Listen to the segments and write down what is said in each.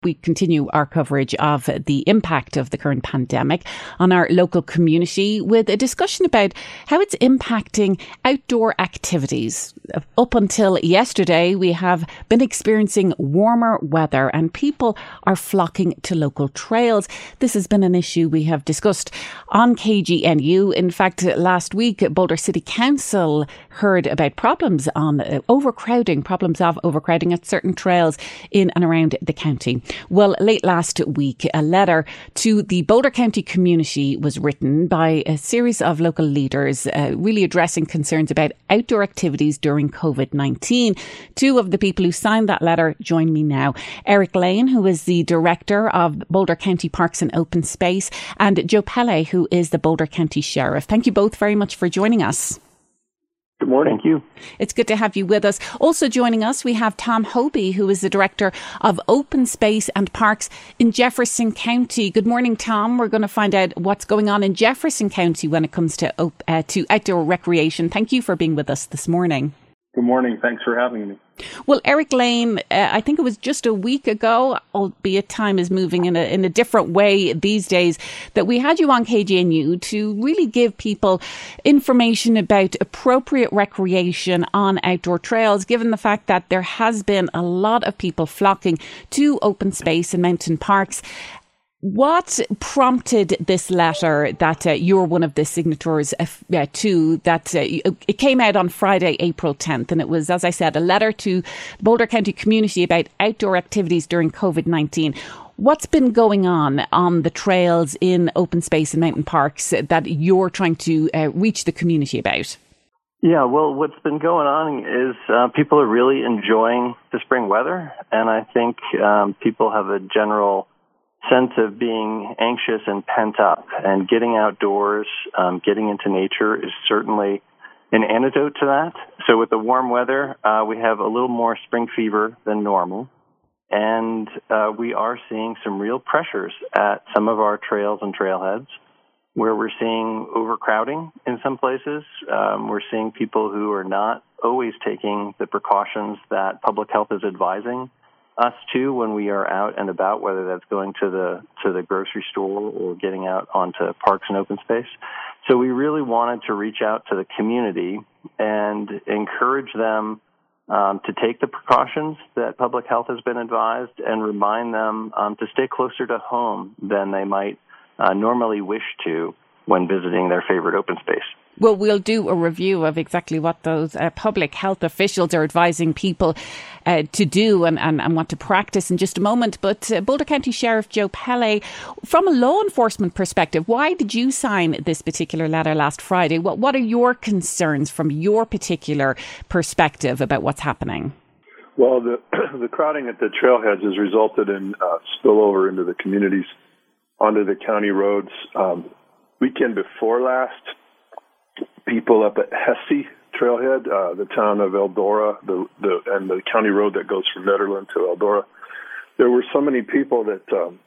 We continue our coverage of the impact of the current pandemic on our local community with a discussion about how it's impacting outdoor activities. Up until yesterday, we have been experiencing warmer weather and people are flocking to local trails. This has been an issue we have discussed on KGNU. In fact, last week, Boulder City Council heard about problems of overcrowding at certain trails in and around the county. Well, late last week, a letter to the Boulder County community was written by a series of local leaders, really addressing concerns about outdoor activities during COVID-19. Two of the people who signed that letter join me now. Eric Lane, who is the Director of Boulder County Parks and Open Space, and Joe Pelle, who is the Boulder County Sheriff. Thank you both very much for joining us. Good morning. Thank you. It's good to have you with us. Also joining us, we have Tom Hobie, who is the Director of Open Space and Parks in Jefferson County. Good morning, Tom. We're going to find out what's going on in Jefferson County when it comes to outdoor recreation. Thank you for being with us this morning. Good morning. Thanks for having me. Well, Eric Lane, I think it was just a week ago, albeit time is moving in a different way these days, that we had you on KGNU to really give people information about appropriate recreation on outdoor trails, given the fact that there has been a lot of people flocking to open space and mountain parks. What prompted this letter that you're one of the signatories to, that it came out on Friday, April 10th, and it was, as I said, a letter to the Boulder County community about outdoor activities during COVID-19. What's been going on the trails in open space and mountain parks that you're trying to reach the community about? Yeah, well, what's been going on is people are really enjoying the spring weather, and I think people have a general sense of being anxious and pent up, and getting outdoors, getting into nature is certainly an antidote to that. So with the warm weather, we have a little more spring fever than normal, and we are seeing some real pressures at some of our trails and trailheads where we're seeing overcrowding in some places. We're seeing people who are not always taking the precautions that public health is advising us to when we are out and about, whether that's going to the grocery store or getting out onto parks and open space. So we really wanted to reach out to the community and encourage them to take the precautions that public health has been advised, and remind them to stay closer to home than they might normally wish to when visiting their favorite open space. Well, we'll do a review of exactly what those public health officials are advising people to do and what to practice in just a moment. But Boulder County Sheriff Joe Pelle, from a law enforcement perspective, why did you sign this particular letter last Friday? What are your concerns from your particular perspective about what's happening? Well, the crowding at the trailheads has resulted in spillover into the communities, onto the county roads. Weekend before last, people up at Hesse Trailhead, the town of Eldora, and the county road that goes from Nederland to Eldora, there were so many people that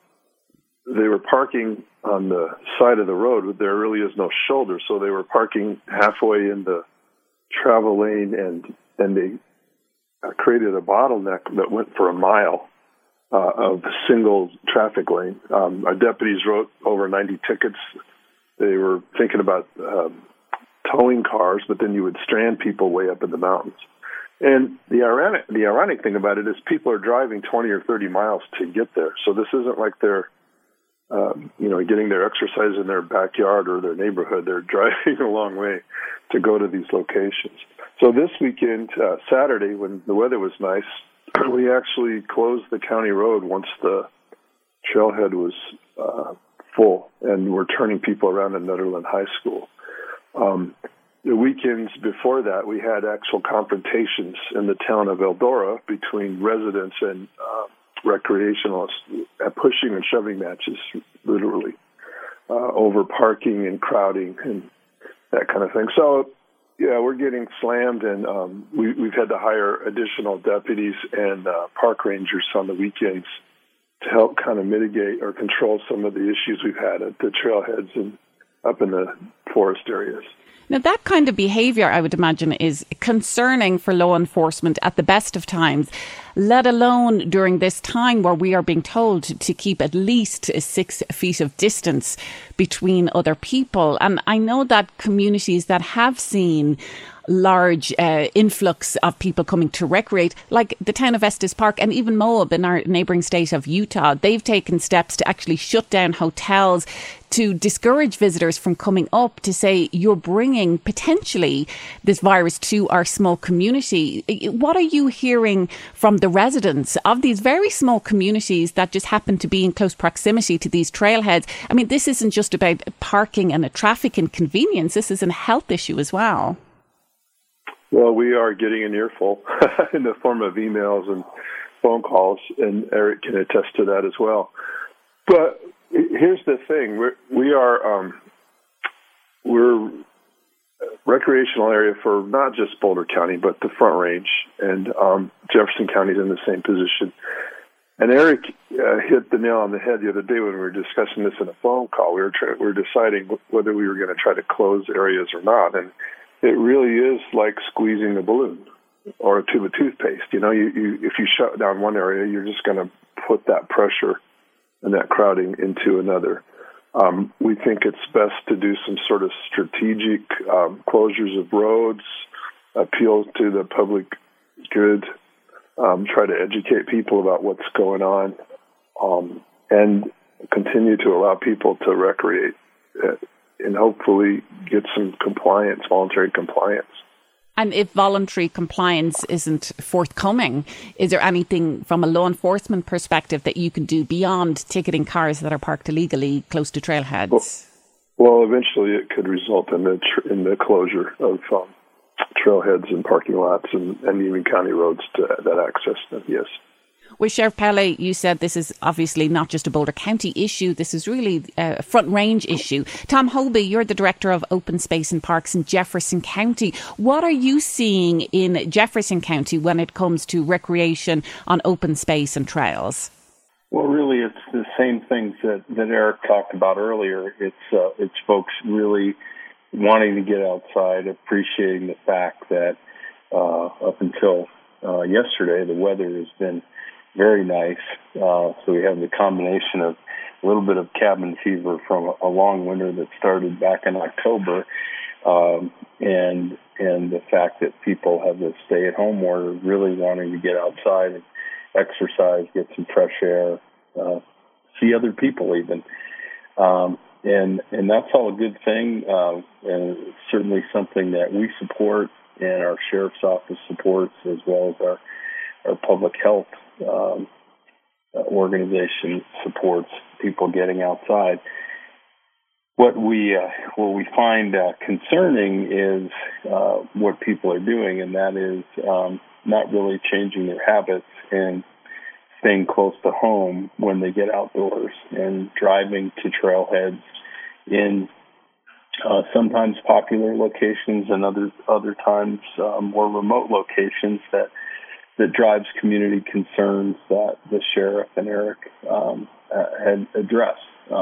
they were parking on the side of the road. There really is no shoulder, so they were parking halfway in the travel lane, and they created a bottleneck that went for a mile of single traffic lane. Our deputies wrote over 90 tickets. They were thinking about towing cars, but then you would strand people way up in the mountains. And the ironic thing about it is people are driving 20 or 30 miles to get there. So this isn't like they're, getting their exercise in their backyard or their neighborhood. They're driving a long way to go to these locations. So this weekend, Saturday, when the weather was nice, we actually closed the county road once the trailhead was full, and we're turning people around at Nederland High School. The weekends before that, we had actual confrontations in the town of Eldora between residents and recreationalists, pushing and shoving matches, literally, over parking and crowding and that kind of thing. So, yeah, we're getting slammed, and we've had to hire additional deputies and park rangers on the weekends to help kind of mitigate or control some of the issues we've had at the trailheads and up in the forest areas. Now, that kind of behaviour, I would imagine, is concerning for law enforcement at the best of times, let alone during this time where we are being told to keep at least 6 feet of distance between other people. And I know that communities that have seen large influx of people coming to recreate, like the town of Estes Park and even Moab in our neighbouring state of Utah, they've taken steps to actually shut down hotels to discourage visitors from coming up, to say you're bringing potentially this virus to our small community. What are you hearing from the residents of these very small communities that just happen to be in close proximity to these trailheads? I mean, this isn't just about parking and a traffic inconvenience. This is a health issue as well. Well, we are getting an earful in the form of emails and phone calls, and Eric can attest to that as well. But here's the thing: we're a recreational area for not just Boulder County, but the Front Range, and Jefferson County is in the same position. And Eric hit the nail on the head the other day when we were discussing this in a phone call. We were deciding whether we were going to try to close areas or not, and it really is like squeezing a balloon or a tube of toothpaste. You if you shut down one area, you're just going to put that pressure and that crowding into another. We think it's best to do some sort of strategic closures of roads, appeal to the public good, try to educate people about what's going on, and continue to allow people to recreate and hopefully get some compliance, voluntary compliance. And if voluntary compliance isn't forthcoming, is there anything from a law enforcement perspective that you can do beyond ticketing cars that are parked illegally close to trailheads? Well, eventually it could result in the closure of trailheads and parking lots and even county roads that access them, yes. Well, Sheriff Pele, you said this is obviously not just a Boulder County issue. This is really a Front Range issue. Tom Holby, you're the Director of Open Space and Parks in Jefferson County. What are you seeing in Jefferson County when it comes to recreation on open space and trails? Well, really, it's the same things that Eric talked about earlier. It's folks really wanting to get outside, appreciating the fact that up until yesterday, the weather has been very nice. So we have the combination of a little bit of cabin fever from a long winter that started back in October, and the fact that people have this stay-at-home order, really wanting to get outside and exercise, get some fresh air, see other people even. And that's all a good thing, and it's certainly something that we support and our Sheriff's Office supports, as well as our public health organization supports people getting outside. What we find concerning is what people are doing, and that is not really changing their habits and staying close to home when they get outdoors and driving to trailheads in sometimes popular locations and other times more remote locations that drives community concerns that the sheriff and Eric had addressed.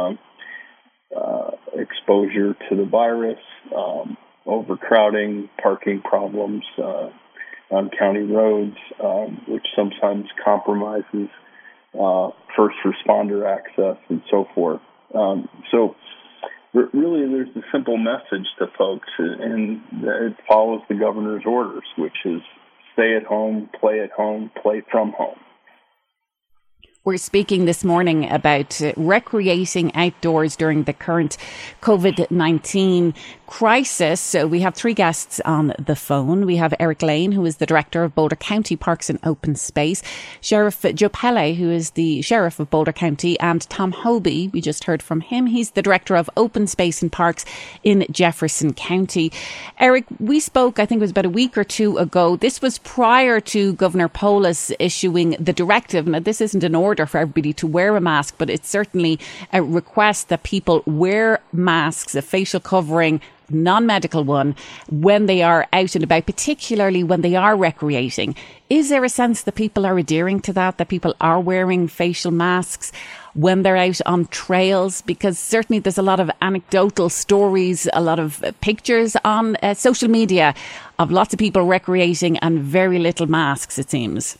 Exposure to the virus, overcrowding, parking problems on county roads, which sometimes compromises first responder access and so forth. So really there's a simple message to folks, and it follows the governor's orders, which is stay at home, play from home. We're speaking this morning about recreating outdoors during the current COVID-19 crisis. So we have 3 guests on the phone. We have Eric Lane, who is the Director of Boulder County Parks and Open Space, Sheriff Joe Pele, who is the Sheriff of Boulder County, and Tom Holby, we just heard from him. He's the Director of Open Space and Parks in Jefferson County. Eric, we spoke, I think it was about a week or 2 ago. This was prior to Governor Polis issuing the directive. Now, this isn't an order for everybody to wear a mask, but it's certainly a request that people wear masks, a facial covering, non-medical one, when they are out and about, particularly when they are recreating. Is there a sense that people are adhering to that people are wearing facial masks? when they're out on trails? Because certainly there's a lot of anecdotal stories, a lot of pictures on social media of lots of people recreating and very little masks, it seems.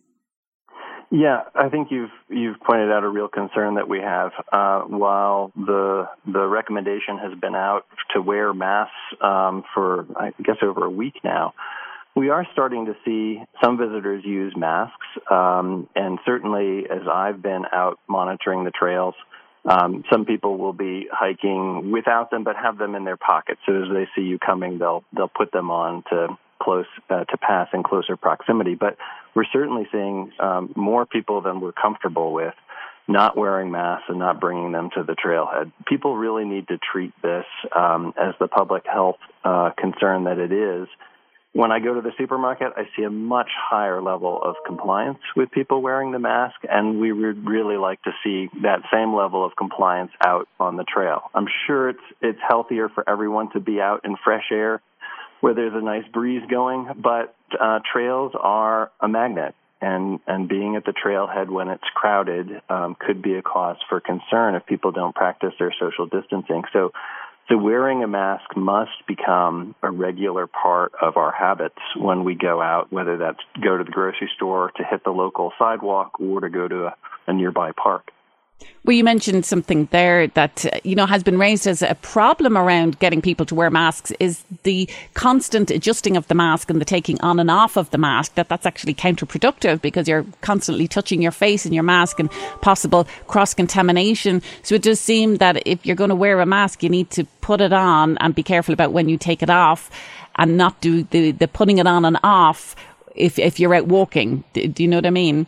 Yeah, I think you've pointed out a real concern that we have. While the recommendation has been out to wear masks for, I guess, over a week now, we are starting to see some visitors use masks. And certainly, as I've been out monitoring the trails, some people will be hiking without them, but have them in their pockets. So as they see you coming, they'll put them on to pass in closer proximity. But we're certainly seeing more people than we're comfortable with not wearing masks and not bringing them to the trailhead. People really need to treat this as the public health concern that it is. When I go to the supermarket, I see a much higher level of compliance with people wearing the mask, and we would really like to see that same level of compliance out on the trail. I'm sure it's healthier for everyone to be out in fresh air where there's a nice breeze going, but trails are a magnet, and being at the trailhead when it's crowded could be a cause for concern if people don't practice their social distancing. So wearing a mask must become a regular part of our habits when we go out, whether that's go to the grocery store, to hit the local sidewalk, or to go to a nearby park. Well, you mentioned something there that, has been raised as a problem around getting people to wear masks is the constant adjusting of the mask and the taking on and off of the mask, that's actually counterproductive because you're constantly touching your face in your mask and possible cross-contamination. So it does seem that if you're going to wear a mask, you need to put it on and be careful about when you take it off and not do the putting it on and off if you're out walking. Do you know what I mean?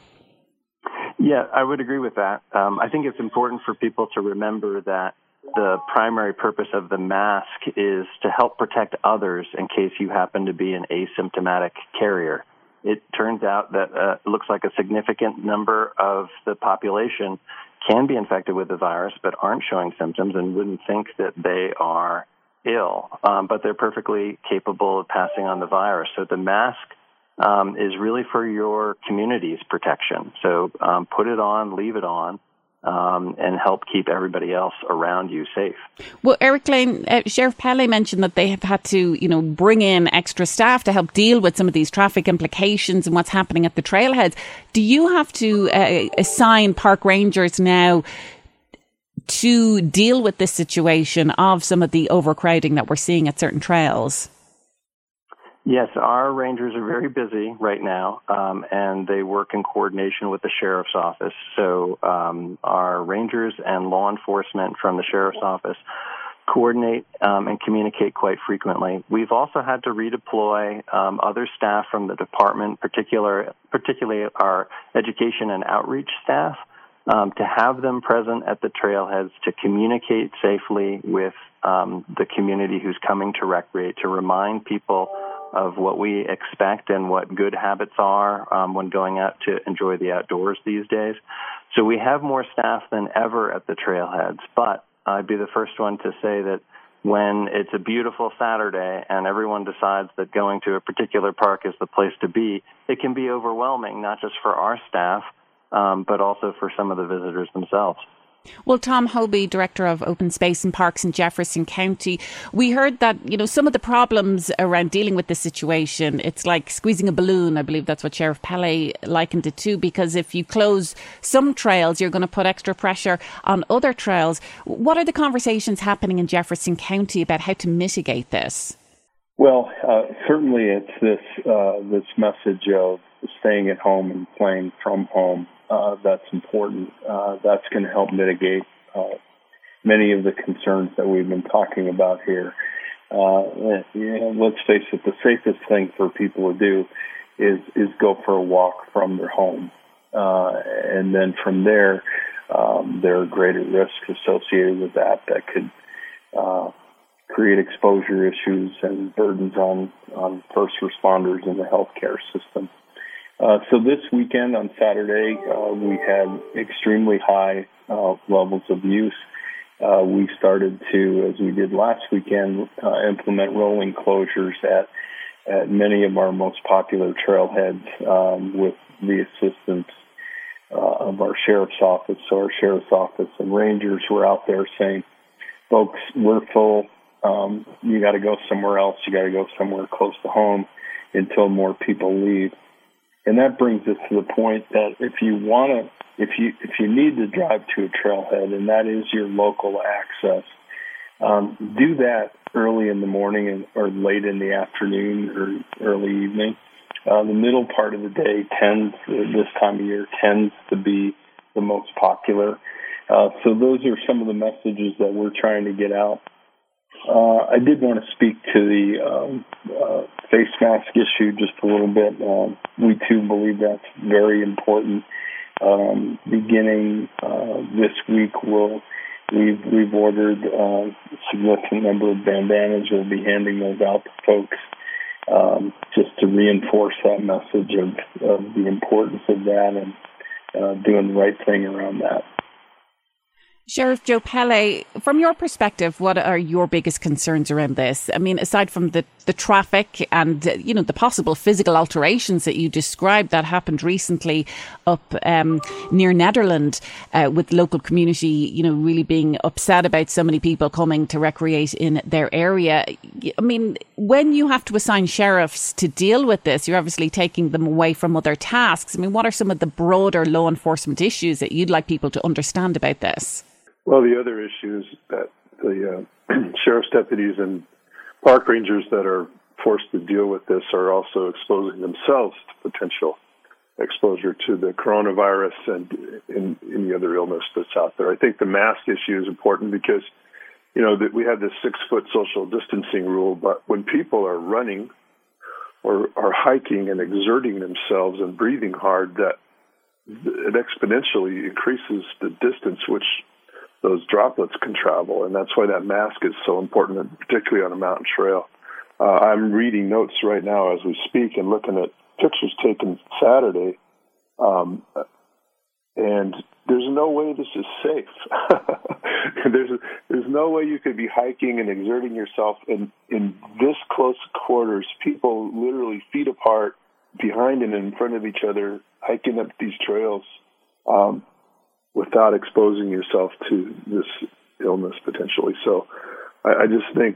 Yeah, I would agree with that. I think it's important for people to remember that the primary purpose of the mask is to help protect others in case you happen to be an asymptomatic carrier. It turns out that it looks like a significant number of the population can be infected with the virus but aren't showing symptoms and wouldn't think that they are ill, but they're perfectly capable of passing on the virus. So the mask is really for your community's protection. So put it on, leave it on, and help keep everybody else around you safe. Well, Eric Lane, Sheriff Pelley mentioned that they have had to, bring in extra staff to help deal with some of these traffic implications and what's happening at the trailheads. Do you have to assign park rangers now to deal with this situation of some of the overcrowding that we're seeing at certain trails? Yes, our rangers are very busy right now, and they work in coordination with the sheriff's office. So our rangers and law enforcement from the sheriff's office coordinate and communicate quite frequently. We've also had to redeploy other staff from the department, particularly our education and outreach staff, to have them present at the trailheads to communicate safely with the community who's coming to recreate, to remind people of what we expect and what good habits are when going out to enjoy the outdoors these days. So we have more staff than ever at the trailheads, but I'd be the first one to say that when it's a beautiful Saturday and everyone decides that going to a particular park is the place to be, it can be overwhelming, not just for our staff, but also for some of the visitors themselves. Well, Tom Hobie, Director of Open Space and Parks in Jefferson County, we heard that, some of the problems around dealing with this situation, it's like squeezing a balloon. I believe that's what Sheriff Pelley likened it to, because if you close some trails, you're going to put extra pressure on other trails. What are the conversations happening in Jefferson County about how to mitigate this? Well, certainly it's this message of staying at home and playing from home. That's important. That's going to help mitigate many of the concerns that we've been talking about here. Let's face it, the safest thing for people to do is go for a walk from their home. And then from there are greater risks associated with that could create exposure issues and burdens on first responders in the healthcare system. So this weekend on Saturday, we had extremely high levels of use. We started to, as we did last weekend, implement rolling closures at many of our most popular trailheads with the assistance of our sheriff's office. So our sheriff's office and rangers were out there saying, folks, we're full. You got to go somewhere else. You got to go somewhere close to home until more people leave. And that brings us to the point that if you need to drive to a trailhead, and that is your local access, do that early in the morning or late in the afternoon or early evening. The middle part of the day this time of year tends to be the most popular. So those are some of the messages that we're trying to get out. I did want to speak to the face mask issue just a little bit. We too believe that's very important. Beginning this week, we've ordered a significant number of bandanas. We'll be handing those out to folks just to reinforce that message of the importance of that and doing the right thing around that. Sheriff Joe Pelley, from your perspective, what are your biggest concerns around this? I mean, aside from the traffic and, the possible physical alterations that you described that happened recently up near Netherland with local community, really being upset about so many people coming to recreate in their area. I mean, when you have to assign sheriffs to deal with this, you're obviously taking them away from other tasks. I mean, what are some of the broader law enforcement issues that you'd like people to understand about this? Well, the other issue is that the sheriff's deputies and park rangers that are forced to deal with this are also exposing themselves to potential exposure to the coronavirus and in any other illness that's out there. I think the mask issue is important because, that we have this 6-foot social distancing rule, but when people are running or are hiking and exerting themselves and breathing hard, that it exponentially increases the distance which those droplets can travel, and that's why that mask is so important, particularly on a mountain trail. I'm reading notes right now as we speak and looking at pictures taken Saturday, and there's no way this is safe. There's no way you could be hiking and exerting yourself in this close quarters, people literally feet apart, behind and in front of each other, hiking up these trails, without exposing yourself to this illness potentially. So I just think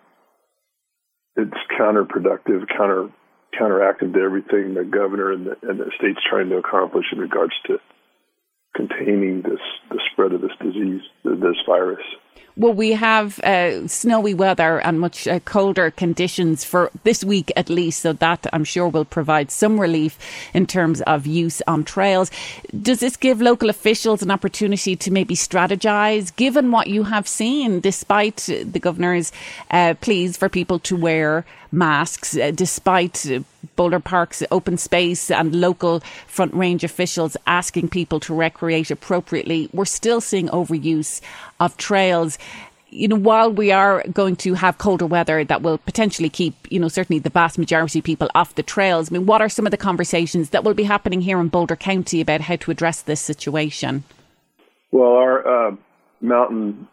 it's counterproductive, counteractive to everything the governor and the state's trying to accomplish in regards to containing the spread of this disease, this virus. Well, we have snowy weather and much colder conditions for this week at least, so that I'm sure will provide some relief in terms of use on trails. Does this give local officials an opportunity to maybe strategise, given what you have seen, despite the governor's pleas for people to wear masks, despite Boulder Park's open space and local front range officials asking people to recreate appropriately? We're still seeing overuse of trails. While we are going to have colder weather that will potentially keep, certainly the vast majority of people off the trails, I mean, what are some of the conversations that will be happening here in Boulder County about how to address this situation? Well, our mountain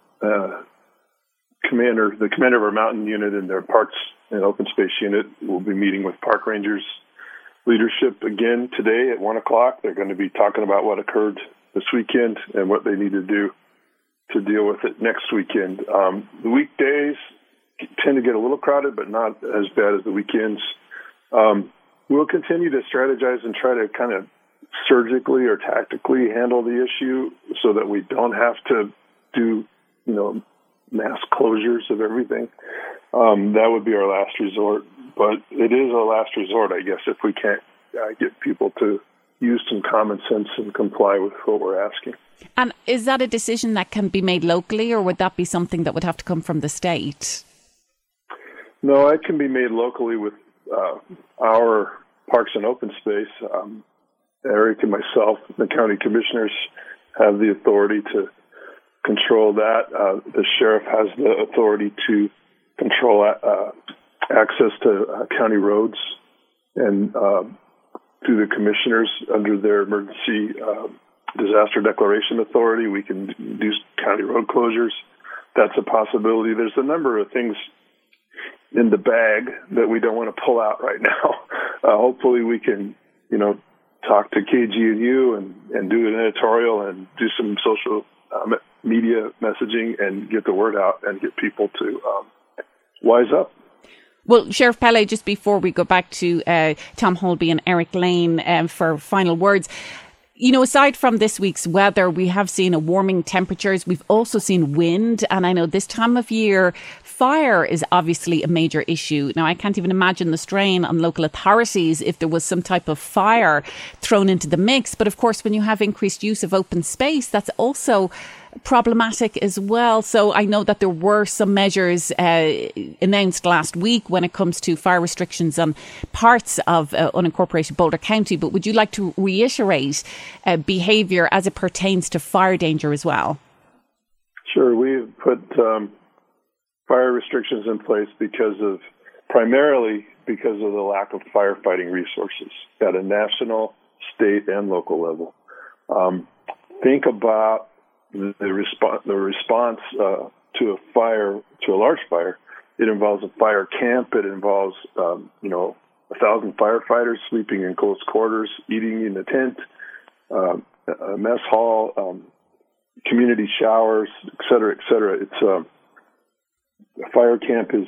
commander, the commander of our mountain unit and their parks and open space unit will be meeting with park rangers leadership again today at 1:00. They're going to be talking about what occurred this weekend and what they need to do to deal with it next weekend. The weekdays tend to get a little crowded, but not as bad as the weekends. We'll continue to strategize and try to kind of surgically or tactically handle the issue so that we don't have to do, mass closures of everything. That would be our last resort, but it is our last resort, I guess, if we can't get people to use some common sense and comply with what we're asking. And is that a decision that can be made locally, or would that be something that would have to come from the state? No, it can be made locally with our parks and open space. Eric and myself, the county commissioners, have the authority to control that. The sheriff has the authority to control access to county roads, and through the commissioners under their emergency disaster declaration authority, we can do county road closures. That's a possibility. There's a number of things in the bag that we don't want to pull out right now. Hopefully we can, talk to KGNU and do an editorial and do some social media messaging and get the word out and get people to wise up. Well, Sheriff Pele, just before we go back to Tom Holby and Eric Lane for final words, you know, aside from this week's weather, we have seen a warming temperatures. We've also seen wind. And I know this time of year, fire is obviously a major issue. Now, I can't even imagine the strain on local authorities if there was some type of fire thrown into the mix. But of course, when you have increased use of open space, that's also problematic as well. So I know that there were some measures announced last week when it comes to fire restrictions on parts of unincorporated Boulder County. But would you like to reiterate behaviour as it pertains to fire danger as well? Sure. We've put fire restrictions in place primarily because of the lack of firefighting resources at a national, state, and local level. Think about the response to a fire, to a large fire. It involves a fire camp. It involves 1,000 firefighters sleeping in close quarters, eating in a tent, a mess hall, community showers, et cetera, et cetera. It's a fire camp is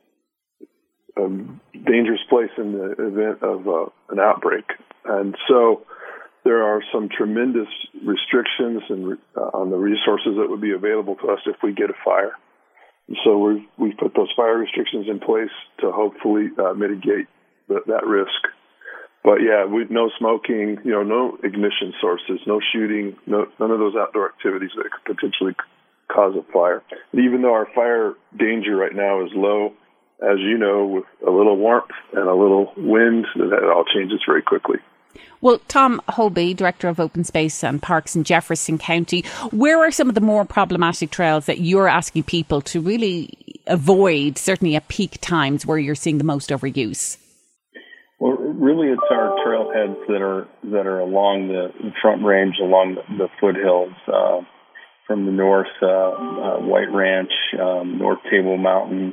a dangerous place in the event of an outbreak, and so there are some tremendous restrictions on the resources that would be available to us if we get a fire. And so we've put those fire restrictions in place to hopefully mitigate that risk. But yeah, no smoking, no ignition sources, no shooting, none of those outdoor activities that could potentially cause a fire. And even though our fire danger right now is low, as you know, with a little warmth and a little wind, that all changes very quickly. Well, Tom Holby, Director of Open Space and Parks in Jefferson County, where are some of the more problematic trails that you're asking people to really avoid, certainly at peak times where you're seeing the most overuse? Well, really, it's our trailheads that are along the Front Range, along the foothills, from the north, White Ranch, North Table Mountain,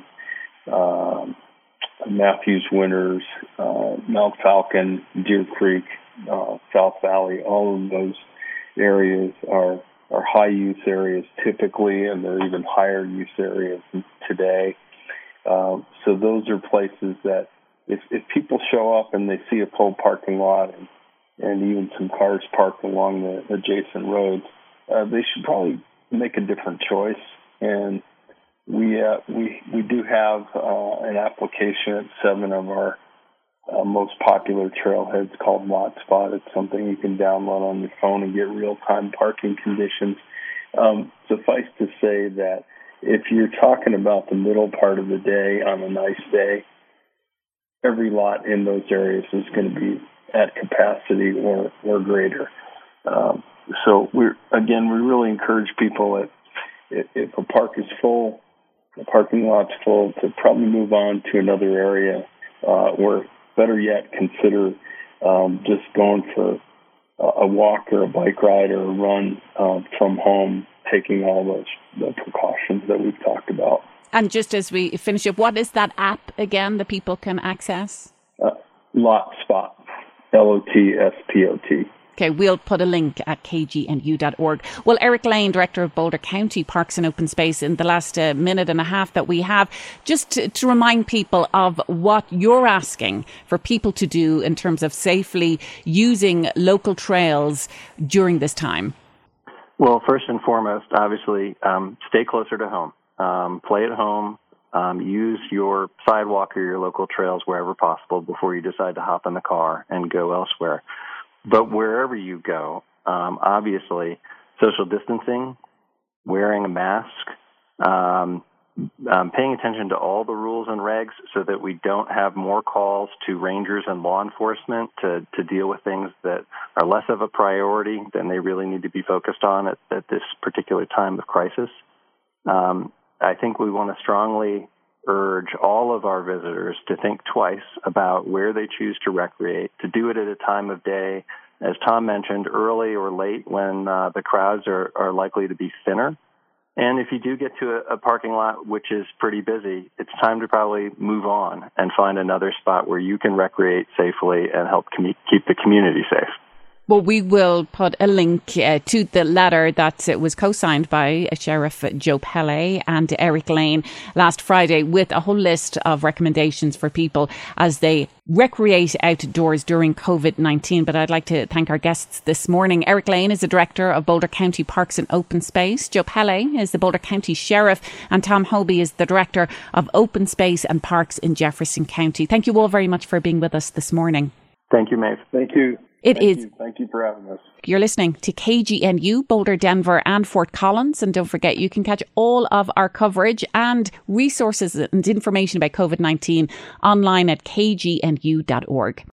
Matthews Winters, Mount Falcon, Deer Creek, South Valley. All of those areas are high use areas typically, and they're even higher use areas today. So those are places that if people show up and they see a full parking lot and even some cars parked along the adjacent roads, they should probably make a different choice. And we do have an application at 7 of our most popular trailheads called LotSpot. It's something you can download on your phone and get real-time parking conditions. Suffice to say that if you're talking about the middle part of the day on a nice day, every lot in those areas is going to be at capacity or greater. So we really encourage people if a park is full, the parking lot's full, to probably move on to another area, or better yet, consider just going for a walk or a bike ride or a run from home, taking all the precautions that we've talked about. And just as we finish up, what is that app again that people can access? LotSpot, LOTSPOT. Okay, we'll put a link at kgnu.org. Well, Eric Lane, Director of Boulder County Parks and Open Space, in the last minute and a half that we have, just to remind people of what you're asking for people to do in terms of safely using local trails during this time. Well, first and foremost, obviously, stay closer to home. Play at home. Use your sidewalk or your local trails wherever possible before you decide to hop in the car and go elsewhere. But wherever you go, obviously, social distancing, wearing a mask, paying attention to all the rules and regs so that we don't have more calls to rangers and law enforcement to deal with things that are less of a priority than they really need to be focused on at this particular time of crisis. I think we want to strongly urge all of our visitors to think twice about where they choose to recreate, to do it at a time of day, as Tom mentioned, early or late when the crowds are likely to be thinner. And if you do get to a parking lot which is pretty busy, it's time to probably move on and find another spot where you can recreate safely and help keep the community safe. Well, we will put a link to the letter that was co-signed by Sheriff Joe Pelley and Eric Lane last Friday, with a whole list of recommendations for people as they recreate outdoors during COVID-19. But I'd like to thank our guests this morning. Eric Lane is the Director of Boulder County Parks and Open Space. Joe Pelley is the Boulder County Sheriff. And Tom Hobie is the Director of Open Space and Parks in Jefferson County. Thank you all very much for being with us this morning. Thank you, Maeve. Thank you. Thank you for having us. You're listening to KGNU, Boulder, Denver and Fort Collins. And don't forget, you can catch all of our coverage and resources and information about COVID-19 online at kgnu.org.